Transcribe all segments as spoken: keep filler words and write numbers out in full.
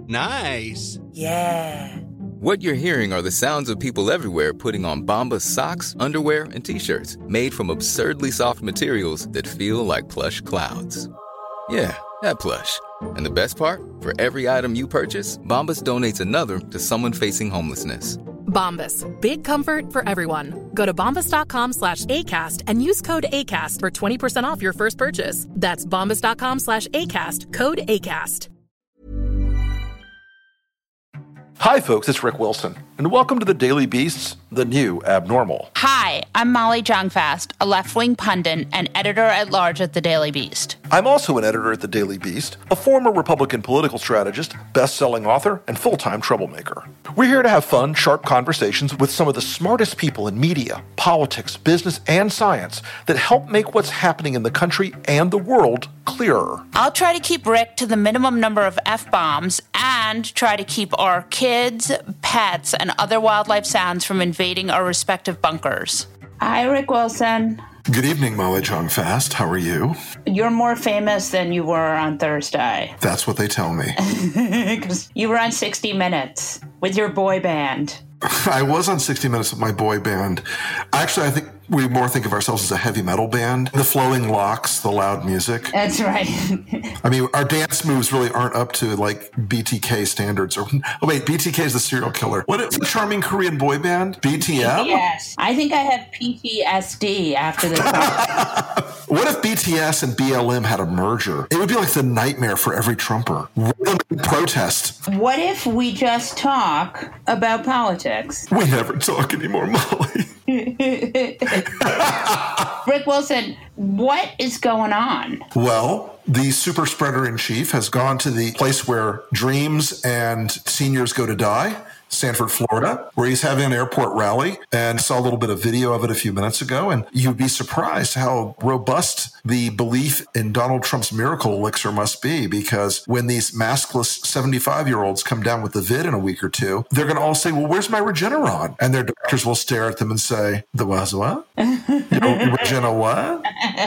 Nice. Yeah. What you're hearing are the sounds of people everywhere putting on Bombas socks, underwear, and T-shirts made from absurdly soft materials that feel like plush clouds. Yeah, that plush. And the best part? For every item you purchase, Bombas donates another to someone facing homelessness. Bombas. Big comfort for everyone. Go to bombas.com slash ACAST and use code ACAST for twenty percent off your first purchase. That's bombas.com slash ACAST. Code ACAST. Hi, folks, it's Rick Wilson, and welcome to the Daily Beast's The New Abnormal. Hi, I'm Molly Jong-Fast, a left-wing pundit and editor-at-large at The Daily Beast. I'm also an editor at The Daily Beast, a former Republican political strategist, best-selling author, and full-time troublemaker. We're here to have fun, sharp conversations with some of the smartest people in media, politics, business, and science that help make what's happening in the country and the world clearer. I'll try to keep Rick to the minimum number of F-bombs and try to keep our kids, pets, and other wildlife sounds from invading our respective bunkers. Hi, Rick Wilson. Good evening, Molly Jong-Fast. How are you? You're more famous than you were on Thursday. That's what they tell me. Because you were on sixty minutes with your boy band. I was on sixty minutes with my boy band. Actually, I think we more think of ourselves as a heavy metal band. The flowing locks, the loud music. That's right. I mean, our dance moves really aren't up to like B T K standards. Or oh wait, B T K is the serial killer. What is a charming Korean boy band? B T M? Yes. I think I have P T S D after this. What if B T S and B L M had a merger? It would be like the nightmare for every Trumper. Rhythm and protest. What if we just talk about politics? We never talk anymore, Molly. Rick Wilson, what is going on? Well, the super spreader in chief has gone to the place where dreams and seniors go to die, Sanford, Florida, where he's having an airport rally, and saw a little bit of video of it a few minutes ago. And you'd be surprised how robust the belief in Donald Trump's miracle elixir must be, because when these maskless seventy-five-year-olds come down with the vid in a week or two, they're going to all say, well, where's my Regeneron? And their doctors will stare at them and say, the what? What? Your Regena what?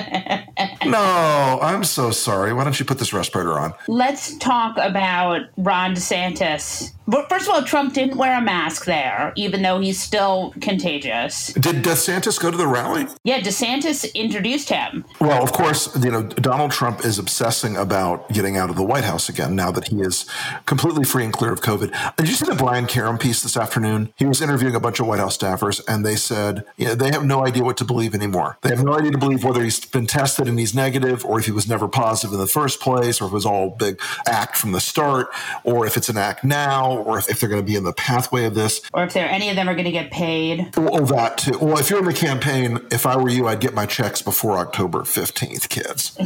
No, I'm so sorry. Why don't you put this respirator on? Let's talk about Ron DeSantis. But first of all, Trump didn't wear a mask there, even though he's still contagious. Did DeSantis go to the rally? Yeah, DeSantis introduced him. Well, of course, you know, Donald Trump is obsessing about getting out of the White House again now that he is completely free and clear of COVID. Did you see the Brian Karem piece this afternoon? He was interviewing a bunch of White House staffers, and they said, you know, they have no idea what to believe anymore. They have no idea to believe whether he's been tested and he's negative, or if he was never positive in the first place, or if it was all a big act from the start, or if it's an act now, or if, if they're going to be in the pathway of this. Or if there any of them are going to get paid. Well, that too. Well, if you're in the campaign, if I were you, I'd get my checks before October fifteenth, kids.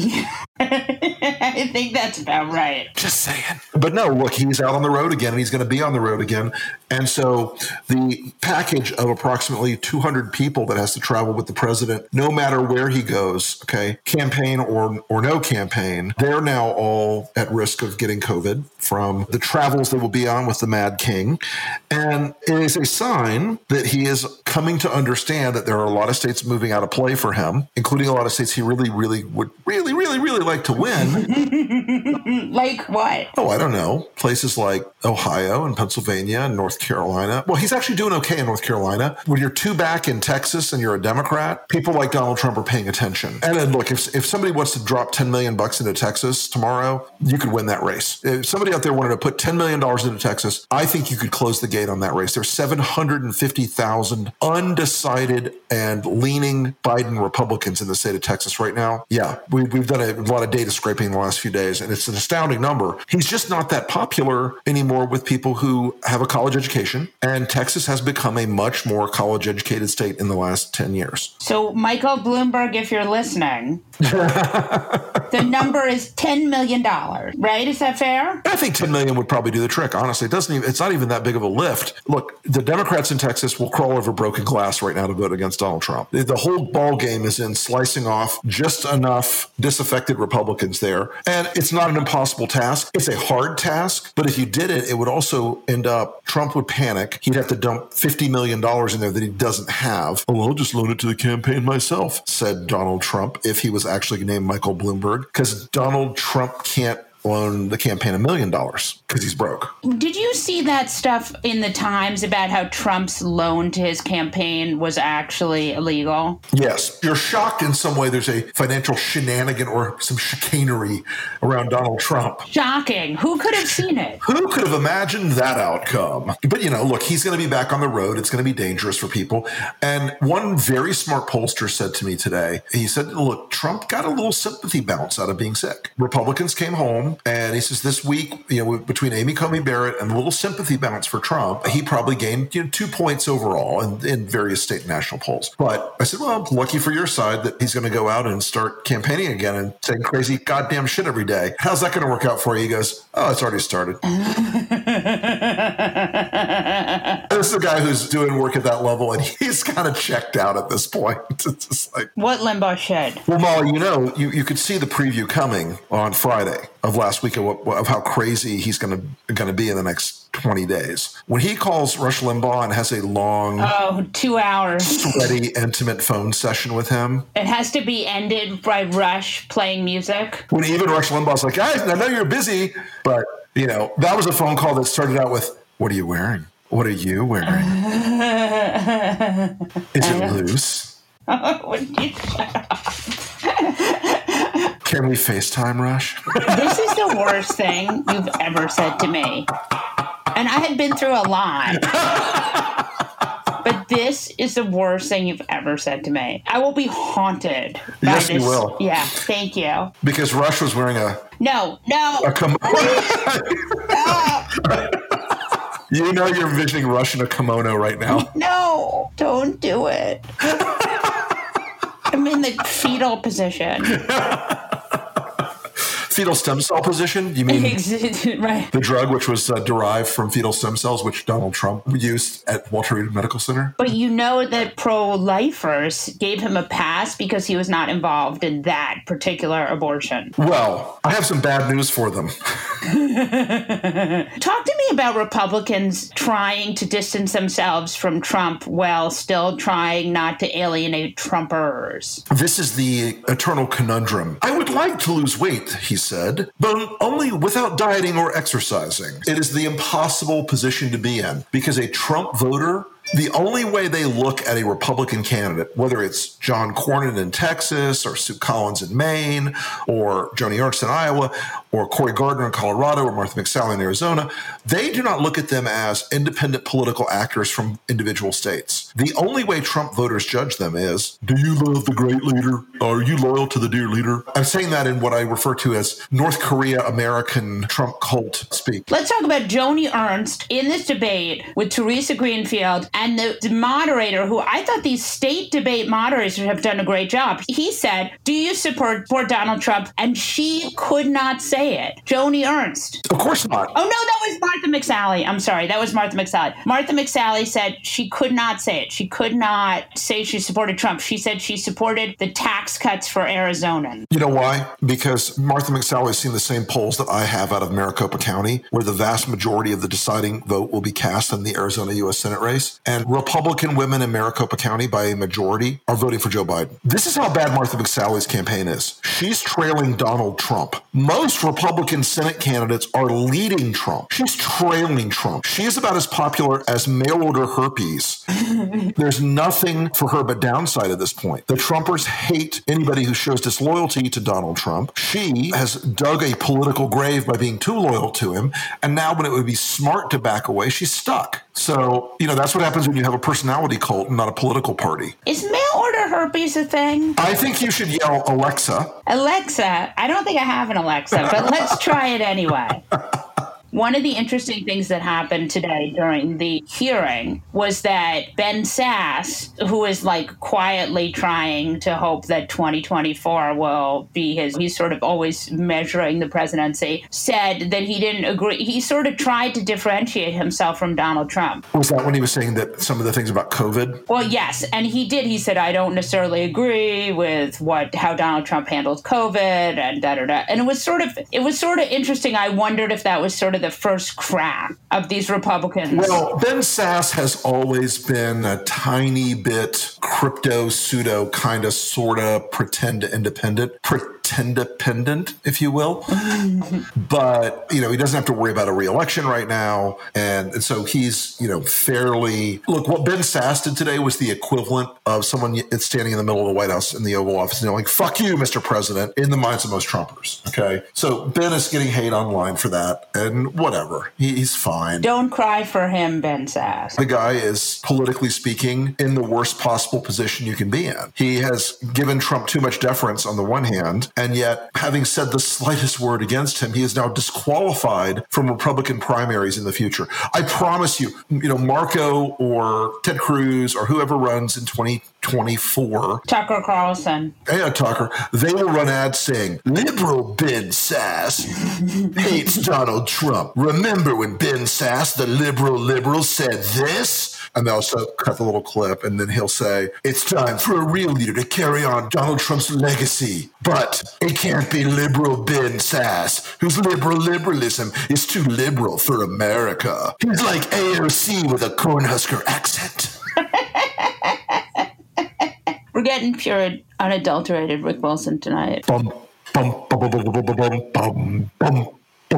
I think that's about right. Just saying. But no, look, he's out on the road again, and he's going to be on the road again. And so the package of approximately two hundred people that has to travel with the president, no matter where he goes, okay, campaign or or no campaign, they're now all at risk of getting COVID from the travels they will be on with the Mad King. And it is a sign that he is coming to understand that there are a lot of states moving out of play for him, including a lot of states he really, really would really, really, really like to win. Like what? Oh, I don't know. Places like Ohio and Pennsylvania and North Carolina. Well, he's actually doing okay in North Carolina. When you're two back in Texas and you're a Democrat, people like Donald Trump are paying attention. And then look, if, if somebody wants to drop ten million bucks into Texas tomorrow, you could win that race. If somebody out there wanted to put ten million dollars into Texas, I think you could close the gate on that race. There's seven hundred fifty thousand undecided and leaning Biden Republicans in the state of Texas right now. Yeah, we, we've done a lot of data scraping in the last few days, and it's an astounding number. He's just not that popular anymore with people who have a college education, and Texas has become a much more college-educated state in the last ten years. So, Michael Bloomberg, if you're listening, the number is ten million dollars, right? Is that fair? I think ten million dollars would probably do the trick, honestly. It doesn't even, it's not even that big of a lift. Look, the Democrats in Texas will crawl over broken glass right now to vote against Donald Trump. The whole ball game is in slicing off just enough disaffected Republicans there. And it's not an impossible task. It's a hard task. But if you did it, it would also end up, Trump would panic. He'd have to dump fifty million dollars in there that he doesn't have. Oh, I'll just loan it to the campaign myself, said Donald Trump, if he was actually named Michael Bloomberg, because Donald Trump can't loan the campaign a million dollars because he's broke. Did you see that stuff in the Times about how Trump's loan to his campaign was actually illegal? Yes. You're shocked in some way there's a financial shenanigan or some chicanery around Donald Trump. Shocking. Who could have seen it? Who could have imagined that outcome? But, you know, look, he's going to be back on the road. It's going to be dangerous for people. And one very smart pollster said to me today, he said, look, Trump got a little sympathy bounce out of being sick. Republicans came home, and he says this week, you know, between Amy Coney Barrett and a little sympathy bounce for Trump, he probably gained, you know, two points overall in, in various state and national polls. But I said, well, lucky for your side that he's going to go out and start campaigning again and saying crazy goddamn shit every day. How's that going to work out for you? He goes, oh, it's already started. This is a guy who's doing work at that level, and he's kind of checked out at this point. It's just like, what limbo shit? Well, Molly, you know, you, you could see the preview coming on Friday of last week of, what, of how crazy he's going to going to be in the next twenty days. When he calls Rush Limbaugh and has a long, oh, two hours, sweaty, intimate phone session with him. It has to be ended by Rush playing music. When even Rush Limbaugh's like, guys, I know you're busy, but, you know, that was a phone call that started out with, what are you wearing? What are you wearing? Is it loose? Would you shut up? Can we FaceTime, Rush? This is the worst thing you've ever said to me. And I had been through a lot. But this is the worst thing you've ever said to me. I will be haunted by yes, this. you will. Yeah, thank you. Because Rush was wearing a... No, no. A kimono. You know you're envisioning Rush in a kimono right now. No, don't do it. I'm in the fetal position. Fetal stem cell position? You mean right. The drug which was uh, derived from fetal stem cells, which Donald Trump used at Walter Reed Medical Center? But you know that pro-lifers gave him a pass because he was not involved in that particular abortion. Well, I have some bad news for them. Talk to me about Republicans trying to distance themselves from Trump while still trying not to alienate Trumpers. This is the eternal conundrum. I would like to lose weight, he said, but only without dieting or exercising. It is the impossible position to be in because a Trump voter, the only way they look at a Republican candidate, whether it's John Cornyn in Texas or Sue Collins in Maine or Joni Ernst in Iowa or Cory Gardner in Colorado or Martha McSally in Arizona, they do not look at them as independent political actors from individual states. The only way Trump voters judge them is, do you love the great leader? Are you loyal to the dear leader? I'm saying that in what I refer to as North Korea American Trump cult speak. Let's talk about Joni Ernst in this debate with Teresa Greenfield and the, the moderator, who I thought these state debate moderators have done a great job. He said, do you support, support Donald Trump? And she could not say it. Joni Ernst. Of course not. Oh, no, that was Martha McSally. I'm sorry. That was Martha McSally. Martha McSally said she could not say it. She could not say she supported Trump. She said she supported the tax cuts for Arizonans. You know why? Because Martha McSally has seen the same polls that I have out of Maricopa County, where the vast majority of the deciding vote will be cast in the Arizona U S Senate race. And Republican women in Maricopa County, by a majority, are voting for Joe Biden. This is how bad Martha McSally's campaign is. She's trailing Donald Trump. Most Republican Senate candidates are leading Trump. She's trailing Trump. She is about as popular as mail-order herpes. There's nothing for her but downside at this point. The Trumpers hate anybody who shows disloyalty to Donald Trump. She has dug a political grave by being too loyal to him, and now when it would be smart to back away, she's stuck. So, you know, that's what happens when you have a personality cult and not a political party. Is mail-order herpes a thing? I think you should yell, Alexa. Alexa? I don't think I have an Alexa, but let's try it anyway. One of the interesting things that happened today during the hearing was that Ben Sasse, who is like quietly trying to hope that twenty twenty-four will be his, he's sort of always measuring the presidency, said that he didn't agree. He sort of tried to differentiate himself from Donald Trump. Was that when he was saying that some of the things about COVID? Well, yes. And he did. He said, I don't necessarily agree with what how Donald Trump handled COVID and da da da. And it was sort of it was sort of interesting. I wondered if that was sort of the first crack of these Republicans. Well, Ben Sasse has always been a tiny bit crypto, pseudo, kind of, sort of, pretend independent. Pretend pretend-dependent, if you will. But, you know, he doesn't have to worry about a re-election right now. And, and so he's, you know, fairly... Look, what Ben Sasse did today was the equivalent of someone standing in the middle of the White House in the Oval Office and they're like, fuck you, Mister President, in the minds of most Trumpers. Okay? So Ben is getting hate online for that. And whatever. He, he's fine. Don't cry for him, Ben Sasse. The guy is, politically speaking, in the worst possible position you can be in. He has given Trump too much deference on the one hand, and yet, having said the slightest word against him, he is now disqualified from Republican primaries in the future. I promise you, you know, Marco or Ted Cruz or whoever runs in twenty twenty-four. Tucker Carlson. Yeah, Tucker. They will run ads saying, liberal Ben Sasse hates Donald Trump. Remember when Ben Sasse, the liberal liberal, said this? And they'll also cut the little clip, and then he'll say, it's time for a real leader to carry on Donald Trump's legacy. But it can't be liberal Ben Sasse, whose liberal liberalism is too liberal for America. He's like A O C with a Cornhusker accent. We're getting pure, unadulterated Rick Wilson tonight. Bum, bum, bum, bum, bum, bum, bum, bum.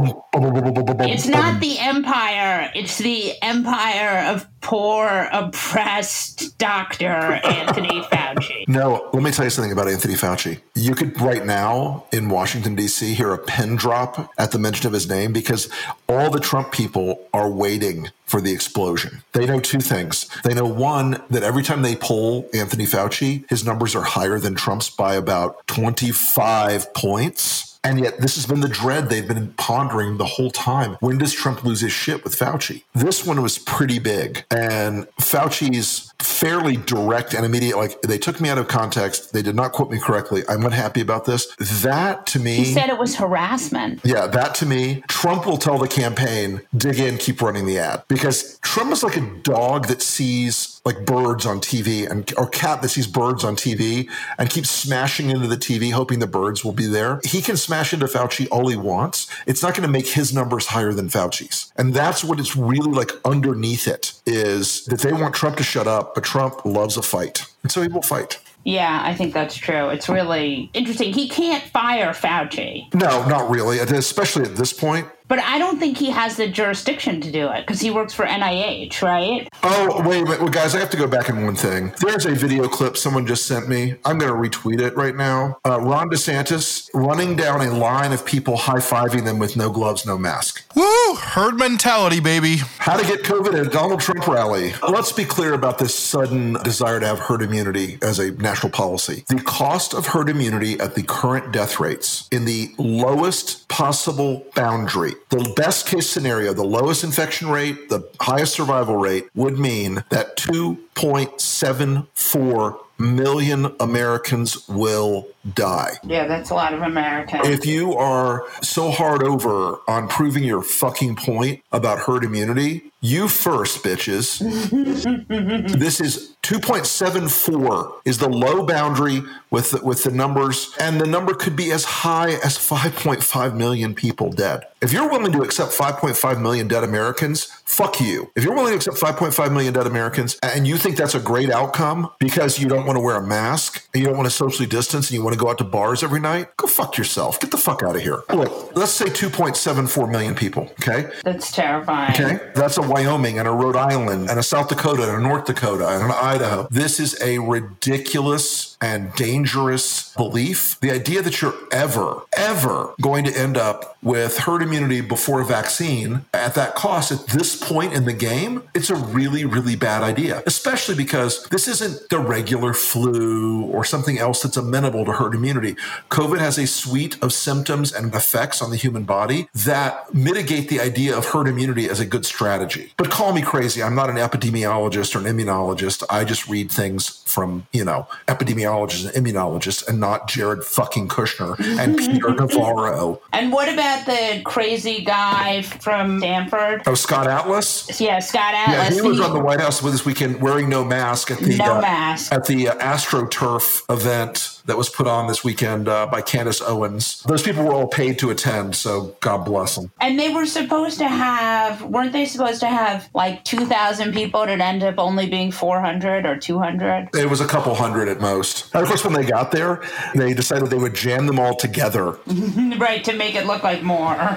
It's not the empire. It's the empire of poor, oppressed Doctor Anthony Fauci. No, let me tell you something about Anthony Fauci. You could right now in Washington, D C hear a pin drop at the mention of his name because all the Trump people are waiting for the explosion. They know two things. They know, one, that every time they poll Anthony Fauci, his numbers are higher than Trump's by about twenty-five points. And yet this has been the dread they've been pondering the whole time. When does Trump lose his shit with Fauci? This one was pretty big. And Fauci's fairly direct and immediate, like, they took me out of context. They did not quote me correctly. I'm unhappy about this. That to me... He said it was harassment. Yeah, that to me, Trump will tell the campaign, dig in, keep running the ad. Because Trump is like a dog that sees like birds on T V and or cat that sees birds on T V and keeps smashing into the T V hoping the birds will be there. He can smash into Fauci all he wants. It's not going to make his numbers higher than Fauci's. And that's what it's really like underneath it, is that they want Trump to shut up, but Trump loves a fight. And so he will fight. Yeah, I think that's true. It's really interesting. He can't fire Fauci. No, not really, especially at this point. But I don't think he has the jurisdiction to do it because he works for N I H, right? Oh, wait a minute. Well, guys, I have to go back in one thing. There's a video clip someone just sent me. I'm going to retweet it right now. Uh, Ron DeSantis running down a line of people high-fiving them with no gloves, no mask. Woo! Herd mentality, baby. How to get COVID at a Donald Trump rally. Let's be clear about this sudden desire to have herd immunity as a national policy. The cost of herd immunity at the current death rates in the lowest possible boundary, the best case scenario, the lowest infection rate, the highest survival rate would mean that two point seven four million Americans will die. Yeah, that's a lot of Americans. If you are so hard over on proving your fucking point about herd immunity, you first, bitches. This is two point seven four is the low boundary with the, with the numbers, and the number could be as high as five point five million people dead. If you're willing to accept five point five million dead Americans, fuck you. If you're willing to accept five point five million dead Americans and you think that's a great outcome because you don't want to wear a mask and you don't want to socially distance and you want to go out to bars every night, go fuck yourself. Get the fuck out of here. Look, let's say two point seven four million people, okay? That's terrifying. Okay? That's a Wyoming and a Rhode Island and a South Dakota and a North Dakota and an Idaho. This is a ridiculous and dangerous belief. The idea that you're ever, ever going to end up with herd immunity before a vaccine at that cost at this point in the game, it's a really, really bad idea, especially because this isn't the regular flu or something else that's amenable to herd immunity. COVID has a suite of symptoms and effects on the human body that mitigate the idea of herd immunity as a good strategy. But call me crazy. I'm not an epidemiologist or an immunologist. I just read things from, you know, epidemiologists and immunologists and not Jared fucking Kushner and Peter Navarro. And what about the crazy guy from Stanford? Oh, Scott Atlas? Yeah, Scott Atlas. Yeah, he was he, on the White House with this weekend wearing no mask at the, no uh, mask. At the uh, AstroTurf event that was put on this weekend uh, by Candace Owens. Those people were all paid to attend, so God bless them. And they were supposed to have, weren't they supposed to have like two thousand people and it ended up only being four hundred or two hundred? It was a couple hundred at most. And of course, when they got there, they decided they would jam them all together. Right, to make it look like more.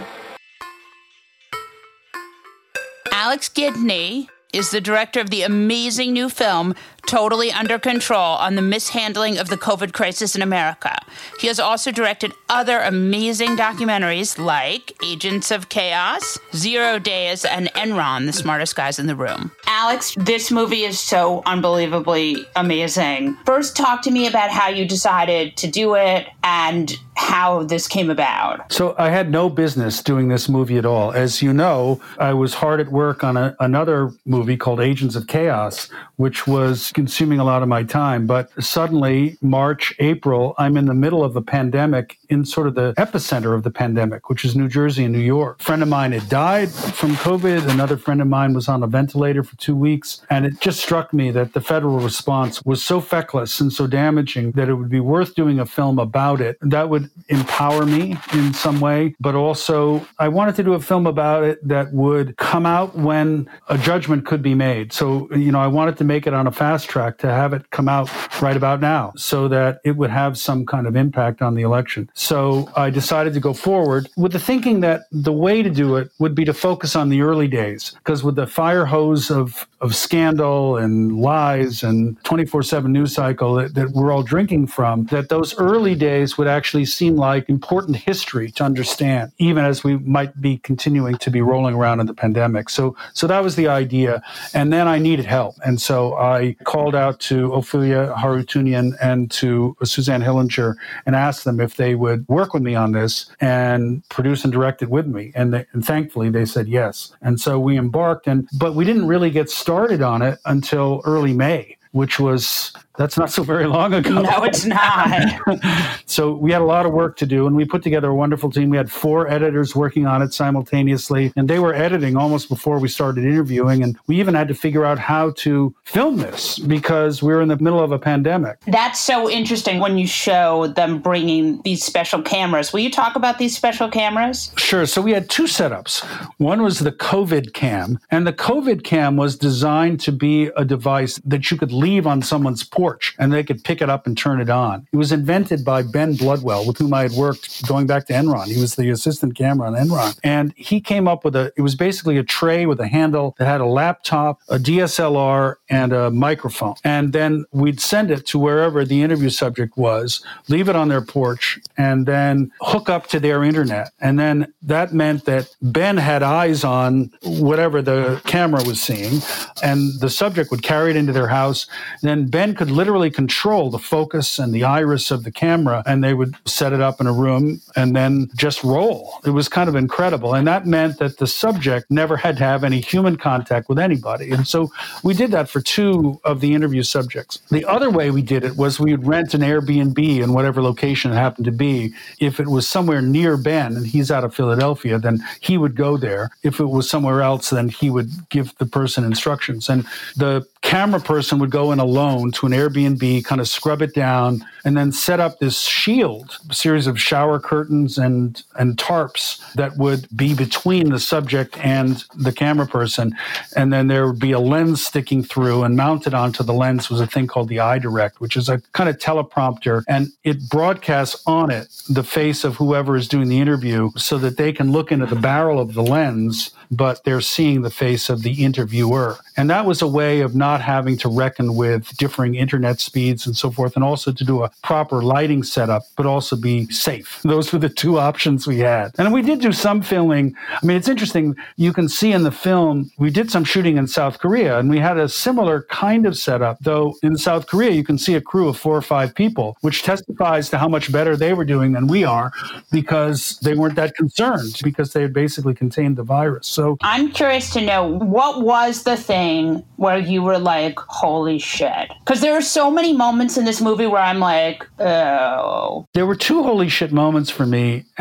Alex Gibney is the director of the amazing new film, Totally Under Control, on the mishandling of the COVID crisis in America. He has also directed other amazing documentaries like Agents of Chaos, Zero Days, and Enron, the smartest guys in the room. Alex, this movie is so unbelievably amazing. First, talk to me about how you decided to do it and how this came about. So I had no business doing this movie at all. As you know, I was hard at work on a, another movie called Agents of Chaos, which was consuming a lot of my time. But suddenly, March, April, I'm in the middle of a pandemic, in sort of the epicenter of the pandemic, which is New Jersey and New York. A friend of mine had died from COVID. Another friend of mine was on a ventilator for two weeks. And it just struck me that the federal response was so feckless and so damaging that it would be worth doing a film about it. That would empower me in some way. But also, I wanted to do a film about it that would come out when a judgment could be made. So, you know, I wanted to make it on a fast track to have it come out right about now so that it would have some kind of impact on the election. So I decided to go forward with the thinking that the way to do it would be to focus on the early days, because with the fire hose of, of scandal and lies and twenty-four seven news cycle that, that we're all drinking from, that those early days would actually seem like important history to understand, even as we might be continuing to be rolling around in the pandemic. So, so that was the idea. And then I needed help. And so I called out to Ophelia Harutunian and to Suzanne Hillinger and asked them if they would work with me on this and produce and direct it with me. And, they, and thankfully they said yes. And so we embarked, and but we didn't really get started on it until early May, which was, that's not so very long ago. No, it's not. So we had a lot of work to do, and we put together a wonderful team. We had four editors working on it simultaneously, and they were editing almost before we started interviewing. And we even had to figure out how to film this because we were in the middle of a pandemic. That's so interesting when you show them bringing these special cameras. Will you talk about these special cameras? Sure. So we had two setups. One was the COVID cam, and the COVID cam was designed to be a device that you could leave on someone's porch and they could pick it up and turn it on. It was invented by Ben Bloodwell, with whom I had worked going back to Enron. He was the assistant camera on Enron. And he came up with a, it was basically a tray with a handle that had a laptop, a D S L R, and a microphone. And then we'd send it to wherever the interview subject was, leave it on their porch, and then hook up to their internet. And then that meant that Ben had eyes on whatever the camera was seeing, and the subject would carry it into their house. Then Ben could literally control the focus and the iris of the camera, and they would set it up in a room and then just roll. It was kind of incredible. And that meant that the subject never had to have any human contact with anybody. And so we did that for two of the interview subjects. The other way we did it was we would rent an Airbnb in whatever location it happened to be. If it was somewhere near Ben, and he's out of Philadelphia, then he would go there. If it was somewhere else, then he would give the person instructions. And the camera person would go in alone to an Airbnb, kind of scrub it down, and then set up this shield, a series of shower curtains and, and tarps that would be between the subject and the camera person. And then there would be a lens sticking through, and mounted onto the lens was a thing called the iDirect, which is a kind of teleprompter. And it broadcasts on it the face of whoever is doing the interview so that they can look into the barrel of the lens, but they're seeing the face of the interviewer. And that was a way of not having to reckon with differing internet speeds and so forth, and also to do a proper lighting setup, but also be safe. Those were the two options we had. And we did do some filming. I mean, it's interesting. You can see in the film, we did some shooting in South Korea, and we had a similar kind of setup, though in South Korea, you can see a crew of four or five people, which testifies to how much better they were doing than we are, because they weren't that concerned, because they had basically contained the virus. So I'm curious to know, what was the thing where you were like, holy shit? Because there are so many moments in this movie where I'm like, oh. There were two holy shit moments for me, and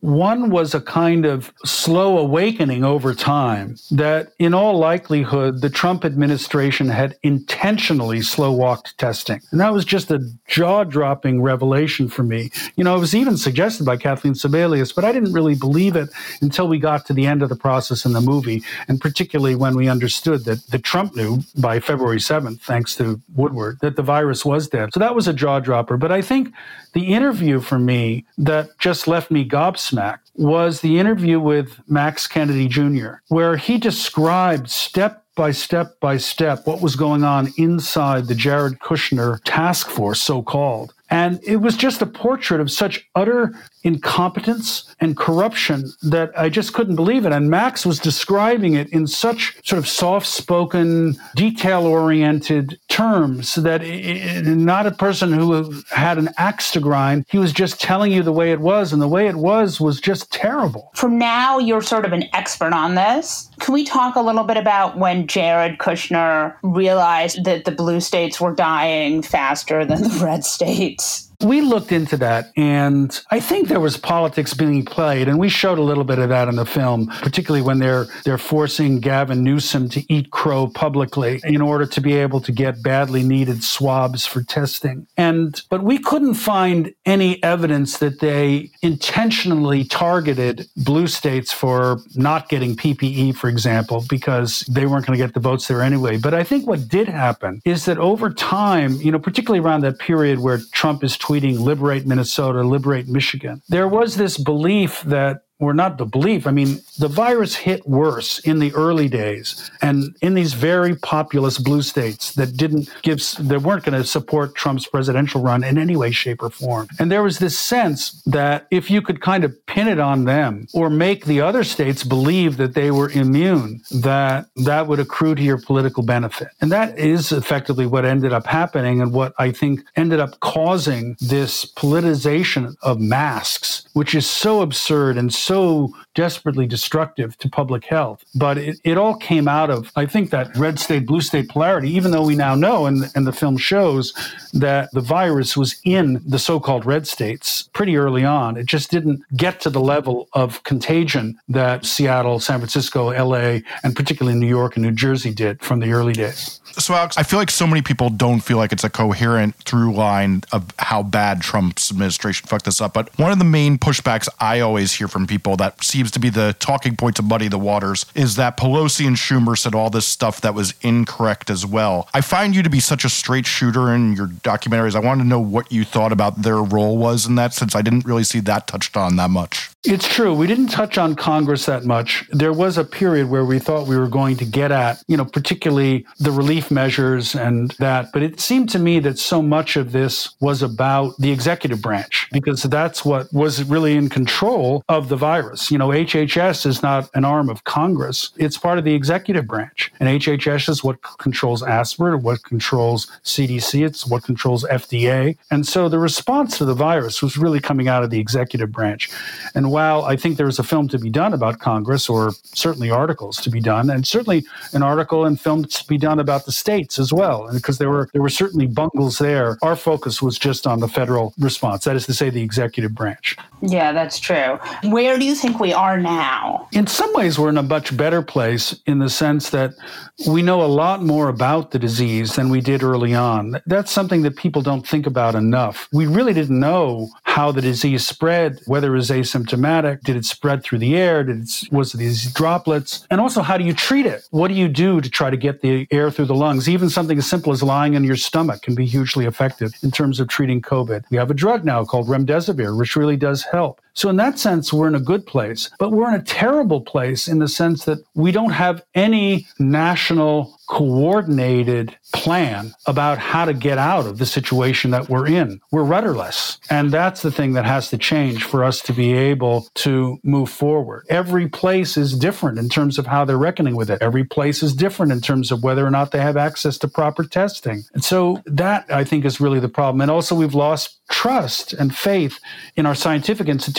One was a kind of slow awakening over time that in all likelihood, the Trump administration had intentionally slow-walked testing. And that was just a jaw-dropping revelation for me. You know, it was even suggested by Kathleen Sebelius, but I didn't really believe it until we got to the end of the process in the movie, and particularly when we understood that, that Trump knew by February seventh, thanks to Woodward, that the virus was dead. So that was a jaw-dropper. But I think the interview for me that just left me gobsmacked was the interview with Max Kennedy Junior, where he described step by step by step what was going on inside the Jared Kushner task force, so-called. And it was just a portrait of such utter incompetence and corruption that I just couldn't believe it. And Max was describing it in such sort of soft-spoken, detail-oriented terms that it, not a person who had an axe to grind. He was just telling you the way it was, and the way it was was just terrible. From now, you're sort of an expert on this. Can we talk a little bit about when Jared Kushner realized that the blue states were dying faster than the red states? We looked into that, and I think there was politics being played, and we showed a little bit of that in the film, particularly when they're they're forcing Gavin Newsom to eat crow publicly in order to be able to get badly needed swabs for testing. And but we couldn't find any evidence that they intentionally targeted blue states for not getting P P E, for example, because they weren't going to get the votes there anyway. But I think what did happen is that over time, you know, particularly around that period where Trump is tweeting, liberate Minnesota, liberate Michigan, there was this belief that, or not the belief, I mean, the virus hit worse in the early days and in these very populous blue states that didn't give, that weren't going to support Trump's presidential run in any way, shape, or form. And there was this sense that if you could kind of pin it on them or make the other states believe that they were immune, that that would accrue to your political benefit. And that is effectively what ended up happening and what I think ended up causing this politicization of masks, which is so absurd and so desperately destructive to public health. But it, it all came out of, I think, that red state, blue state polarity, even though we now know, and, and the film shows, that the virus was in the so-called red states pretty early on. It just didn't get to the level of contagion that Seattle, San Francisco, L A, and particularly New York and New Jersey did from the early days. So, Alex, I feel like so many people don't feel like it's a coherent through line of how bad Trump's administration fucked this up. But one of the main pushbacks I always hear from people that seems to be the talking point to muddy the waters is that Pelosi and Schumer said all this stuff that was incorrect as well. I find you to be such a straight shooter in your documentaries. I wanted to know what you thought about their role was in that, since I didn't really see that touched on that much. It's true. We didn't touch on Congress that much. There was a period where we thought we were going to get at, you know, particularly the relief measures and that. But it seemed to me that so much of this was about the executive branch, because that's what was really in control of the virus. You know, H H S is not an arm of Congress. It's part of the executive branch. And H H S is what controls ASPR, what controls C D C, it's what controls F D A. And so the response to the virus was really coming out of the executive branch. And while I think there was a film to be done about Congress, or certainly articles to be done, and certainly an article and film to be done about the states as well, and because there were there were certainly bungles there, our focus was just on the federal response, that is to say, the executive branch. Yeah, that's true. Where do you think we are now? In some ways, we're in a much better place in the sense that we know a lot more about the disease than we did early on. That's something that people don't think about enough. We really didn't know how the disease spread, whether it was asymptomatic, did it spread through the air, did it, was it these droplets, and also how do you treat it? What do you do to try to get the air through the lungs? Even something as simple as lying in your stomach can be hugely effective in terms of treating COVID. We have a drug now called remdesivir, which really does help. So in that sense, we're in a good place, but we're in a terrible place in the sense that we don't have any national coordinated plan about how to get out of the situation that we're in. We're rudderless. And that's the thing that has to change for us to be able to move forward. Every place is different in terms of how they're reckoning with it. Every place is different in terms of whether or not they have access to proper testing. And so that, I think, is really the problem. And also, we've lost trust and faith in our scientific institutions.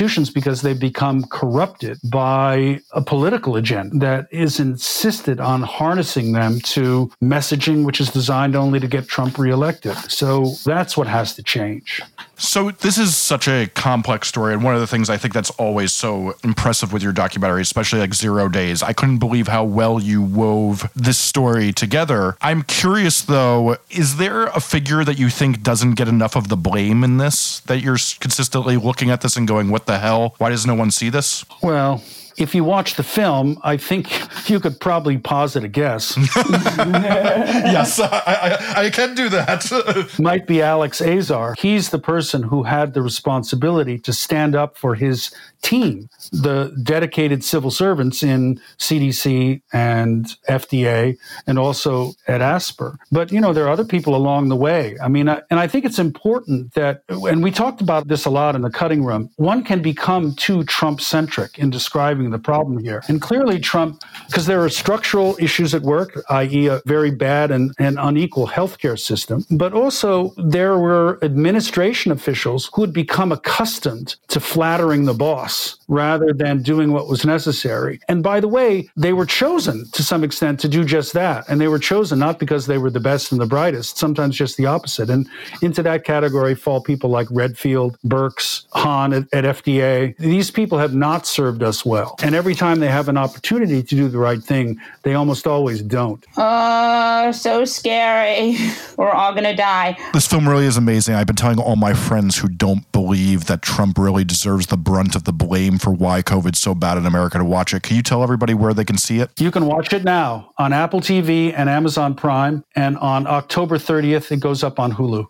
institutions because they've become corrupted by a political agenda that is insisted on harnessing them to messaging, which is designed only to get Trump reelected. So that's what has to change. So this is such a complex story, and one of the things I think that's always so impressive with your documentary, especially like Zero Days, I couldn't believe how well you wove this story together. I'm curious, though, is there a figure that you think doesn't get enough of the blame in this, that you're consistently looking at this and going, what the hell? Why does no one see this? Well, if you watch the film, I think you could probably posit a guess. Yes, I, I, I can do that. Might be Alex Azar. He's the person who had the responsibility to stand up for his team, the dedicated civil servants in C D C and F D A and also at ASPR. But, you know, there are other people along the way. I mean, I, and I think it's important that, and we talked about this a lot in the cutting room, one can become too Trump-centric in describing the problem here. And clearly Trump, because there are structural issues at work, that is a very bad and, and unequal healthcare system, but also there were administration officials who had become accustomed to flattering the boss rather than doing what was necessary. And by the way, they were chosen to some extent to do just that. And they were chosen not because they were the best and the brightest, sometimes just the opposite. And into that category fall people like Redfield, Birx, Hahn at, at F D A. These people have not served us well. And every time they have an opportunity to do the right thing, they almost always don't. Uh, so scary. We're all going to die. This film really is amazing. I've been telling all my friends who don't believe that Trump really deserves the brunt of the blame for why COVID's so bad in America to watch it. Can you tell everybody where they can see it? You can watch it now on Apple T V and Amazon Prime. And on October thirtieth, it goes up on Hulu.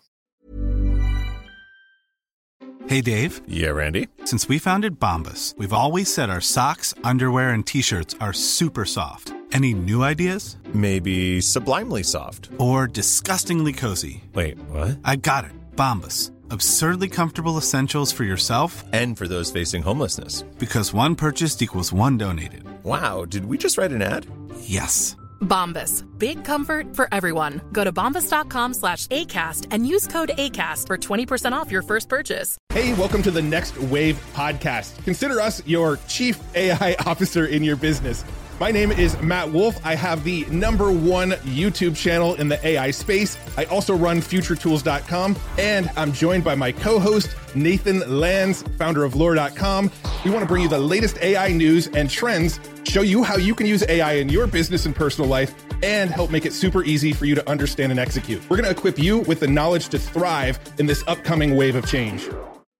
Hey, Dave. Yeah, Randy. Since we founded Bombas, we've always said our socks, underwear, and T-shirts are super soft. Any new ideas? Maybe sublimely soft. Or disgustingly cozy. Wait, what? I got it. Bombas. Absurdly comfortable essentials for yourself and for those facing homelessness. Because one purchased equals one donated. Wow, did we just write an ad? Yes. Bombas. Big comfort for everyone. Go to bombas.com slash ACAST and use code ACAST for twenty percent off your first purchase. Hey, welcome to the Next Wave podcast. Consider us your chief A I officer in your business. My name is Matt Wolf. I have the number one YouTube channel in the A I space. I also run future tools dot com, and I'm joined by my co-host, Nathan Lands, founder of lore dot com. We want to bring you the latest A I news and trends, show you how you can use A I in your business and personal life, and help make it super easy for you to understand and execute. We're going to equip you with the knowledge to thrive in this upcoming wave of change.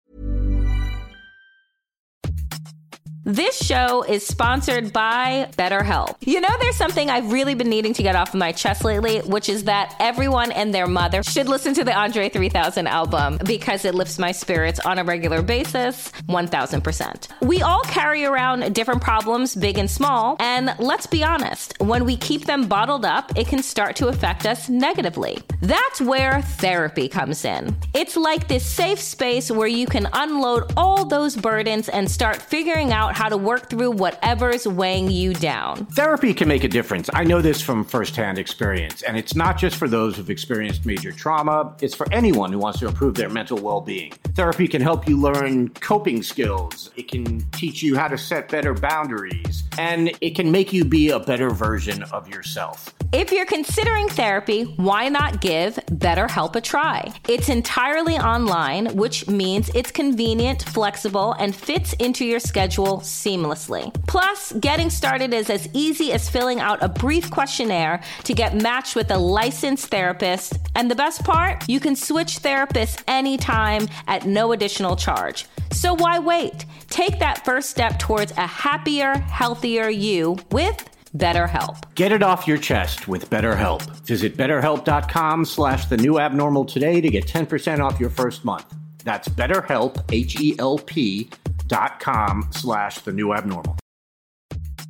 This show is sponsored by BetterHelp. You know, there's something I've really been needing to get off of my chest lately, which is that everyone and their mother should listen to the Andre three thousand album because it lifts my spirits on a regular basis, one thousand percent. We all carry around different problems, big and small, and let's be honest, when we keep them bottled up, it can start to affect us negatively. That's where therapy comes in. It's like this safe space where you can unload all those burdens and start figuring out how to work through whatever's weighing you down. Therapy can make a difference. I know this from firsthand experience, and it's not just for those who've experienced major trauma. It's for anyone who wants to improve their mental well-being. Therapy can help you learn coping skills. It can teach you how to set better boundaries, and it can make you be a better version of yourself. If you're considering therapy, why not give BetterHelp a try? It's entirely online, which means it's convenient, flexible, and fits into your schedule seamlessly. Plus, getting started is as easy as filling out a brief questionnaire to get matched with a licensed therapist. And the best part? You can switch therapists anytime at no additional charge. So why wait? Take that first step towards a happier, healthier you with BetterHelp. Get it off your chest with BetterHelp. Visit betterhelp.com slash the new abnormal today to get ten percent off your first month. That's BetterHelp, H E L P dot com slash the new abnormal.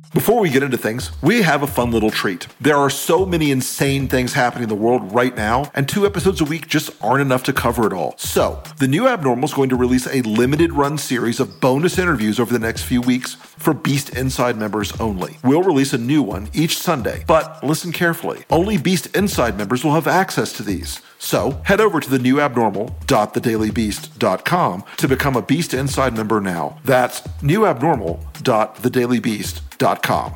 Before we get into things, we have a fun little treat. There are so many insane things happening in the world right now, and two episodes a week just aren't enough to cover it all. So, the New Abnormal is going to release a limited run series of bonus interviews over the next few weeks for Beast Inside members only. We'll release a new one each Sunday, but listen carefully. Only Beast Inside members will have access to these. So, head over to the new abnormal dot the daily beast dot com to become a Beast Inside member now. That's new abnormal dot the daily beast dot com.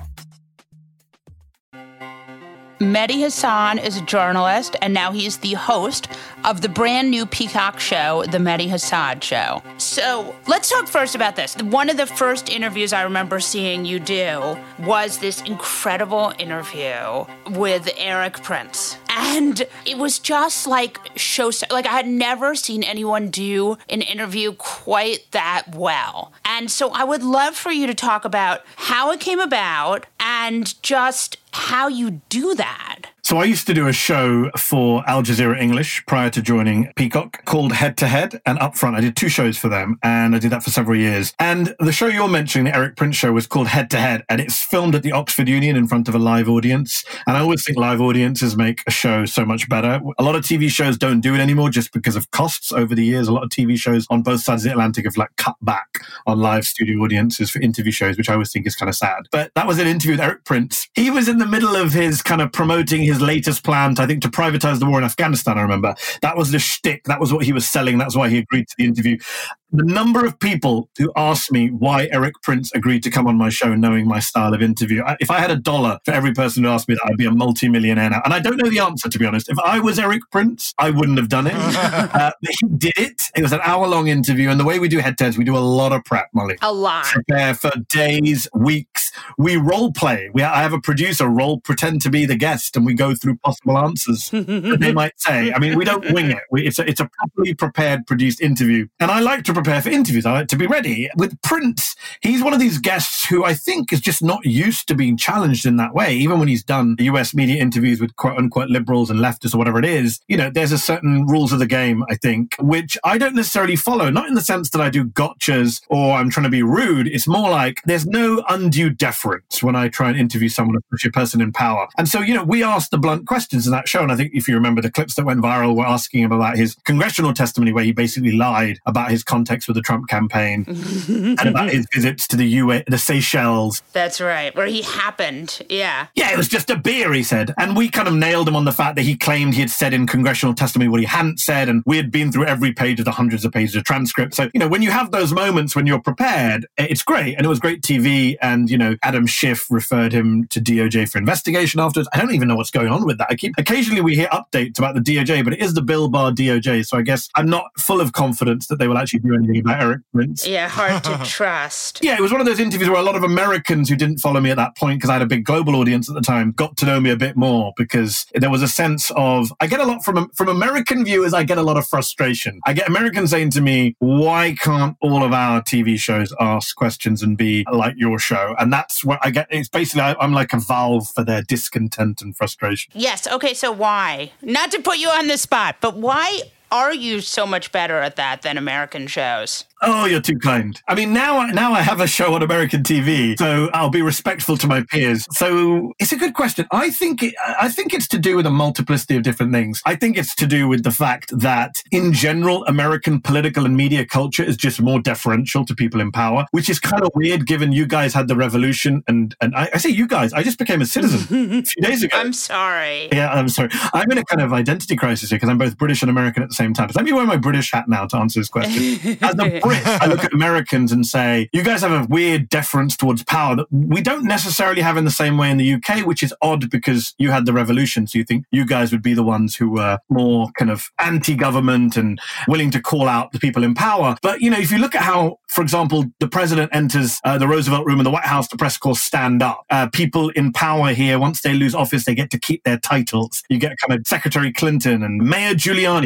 Mehdi Hasan is a journalist, and now he's the host of the brand new Peacock show, The Mehdi Hasan Show. So let's talk first about this. One of the first interviews I remember seeing you do was this incredible interview with Erik Prince. And it was just like show, like I had never seen anyone do an interview quite that well. And so I would love for you to talk about how it came about and just how you do that. So I used to do a show for Al Jazeera English prior to joining Peacock called Head to Head and Upfront. I did two shows for them, and I did that for several years. And the show you're mentioning, the Erik Prince show, was called Head to Head, and it's filmed at the Oxford Union in front of a live audience. And I always think live audiences make a show so much better. A lot of T V shows don't do it anymore just because of costs over the years. A lot of T V shows on both sides of the Atlantic have like cut back on live studio audiences for interview shows, which I always think is kind of sad. But that was an interview with Erik Prince. He was in the middle of his kind of promoting his latest plan, I think, to privatize the war in Afghanistan, I remember. That was the shtick. That was what he was selling. That's why he agreed to the interview. The number of people who asked me why Erik Prince agreed to come on my show knowing my style of interview. I, if I had a dollar for every person who asked me that, I'd be a multi-millionaire now. And I don't know the answer, to be honest. If I was Erik Prince, I wouldn't have done it. uh, but he did it. It was an hour-long interview. And the way we do head-to-heads, we do a lot of prep, Molly. A lot. Prepare for days, weeks. We role play. We, I have a producer role, pretend to be the guest, and we go through possible answers that they might say. I mean, we don't wing it. We, it's, a, it's a properly prepared, produced interview. And I like to prepare for interviews. I like to be ready. With Prince, he's one of these guests who I think is just not used to being challenged in that way. Even when he's done U S media interviews with quote unquote liberals and leftists or whatever it is, you know, there's a certain rules of the game, I think, which I don't necessarily follow. Not in the sense that I do gotchas or I'm trying to be rude. It's more like there's no undue deference when I try and interview someone, especially a person in power. And so, you know, we asked the blunt questions in that show. And I think if you remember the clips that went viral were asking him about his congressional testimony where he basically lied about his context with the Trump campaign and about his visits to the U A, the Seychelles. That's right, where he happened, yeah. Yeah, it was just a beer, he said. And we kind of nailed him on the fact that he claimed he had said in congressional testimony what he hadn't said, and we had been through every page of the hundreds of pages of transcripts. So, you know, when you have those moments when you're prepared, it's great. And it was great T V. And, you know, Adam Schiff referred him to D O J for investigation afterwards. I don't even know what's going on with that. I keep occasionally we hear updates about the D O J, but it is the Bill Barr D O J. So I guess I'm not full of confidence that they will actually do anything about Erik Prince. Yeah, hard to trust. Yeah, it was one of those interviews where a lot of Americans who didn't follow me at that point, because I had a big global audience at the time, got to know me a bit more, because there was a sense of, I get a lot from from American viewers, I get a lot of frustration. I get Americans saying to me, why can't all of our T V shows ask questions and be like your show? And that's what I get. It's basically, I, I'm like a valve for their discontent and frustration. Yes, okay, so why? Not to put you on the spot, but why are you so much better at that than American shows? Oh, you're too kind. I mean, now, now I have a show on American T V, so I'll be respectful to my peers. So it's a good question. I think it, I think it's to do with a multiplicity of different things. I think it's to do with the fact that, in general, American political and media culture is just more deferential to people in power, which is kind of weird given you guys had the revolution. And, and I, I say you guys, I just became a citizen a few days ago. I'm sorry. Yeah, I'm sorry. I'm in a kind of identity crisis here because I'm both British and American at the same time. So let me wear my British hat now to answer this question. As a Brit, I look at Americans and say, you guys have a weird deference towards power that we don't necessarily have in the same way in the U K, which is odd because you had the revolution. So you think you guys would be the ones who were more kind of anti-government and willing to call out the people in power. But, you know, if you look at how, for example, the president enters uh, the Roosevelt Room and the White House, the press corps stand up. Uh, people in power here, once they lose office, they get to keep their titles. You get kind of Secretary Clinton and Mayor Giuliani, mayor of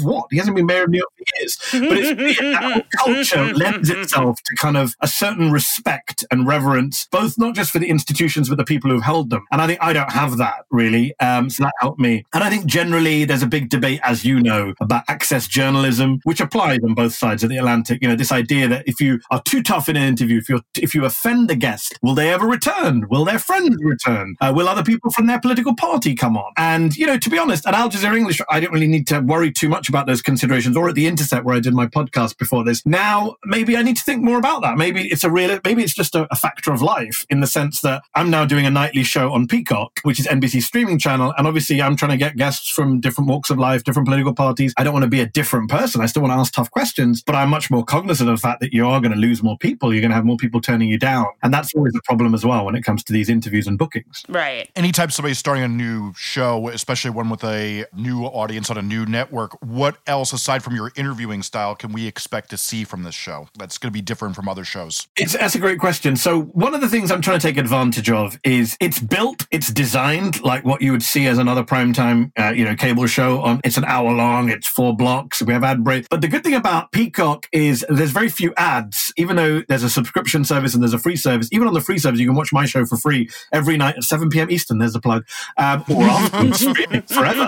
what? He hasn't been mayor of New York for years. But it's weird. That whole culture lends itself to kind of a certain respect and reverence, both not just for the institutions, but the people who've held them. And I think I don't have that, really. Um, so that helped me. And I think generally there's a big debate, as you know, about access journalism, which applies on both sides of the Atlantic. You know, this idea that if you are too tough in an interview, if you if you offend the guest, will they ever return? Will their friends return? Uh, will other people from their political party come on? And, you know, to be honest, at Al Jazeera English, I didn't really need to worry too much about those considerations, or at The Intercept, where I did my podcast before this. Now, maybe I need to think more about that. Maybe it's a real, maybe it's just a, a factor of life, in the sense that I'm now doing a nightly show on Peacock, which is N B C's streaming channel. And obviously I'm trying to get guests from different walks of life, different political parties. I don't want to be a different person. I still want to ask tough questions, but I'm much more cognizant of the fact that you are going to lose more people. You're going to have more people turning you down. And that's always a problem as well when it comes to these interviews and bookings. Right. Anytime somebody's starting a new show, especially one with a new audience on a new network, what else, aside from your interviewing style, can we expect to see from this show that's going to be different from other shows? It's, that's a great question. So one of the things I'm trying to take advantage of is it's built, it's designed like what you would see as another primetime, uh, you know, cable show. On It's an hour long, it's four blocks, we have ad breaks. But the good thing about Peacock is there's very few ads, even though there's a subscription service and there's a free service. Even on the free service, you can watch my show for free every night at seven p.m. Eastern. There's a plug. Um, or afterwards, streaming forever.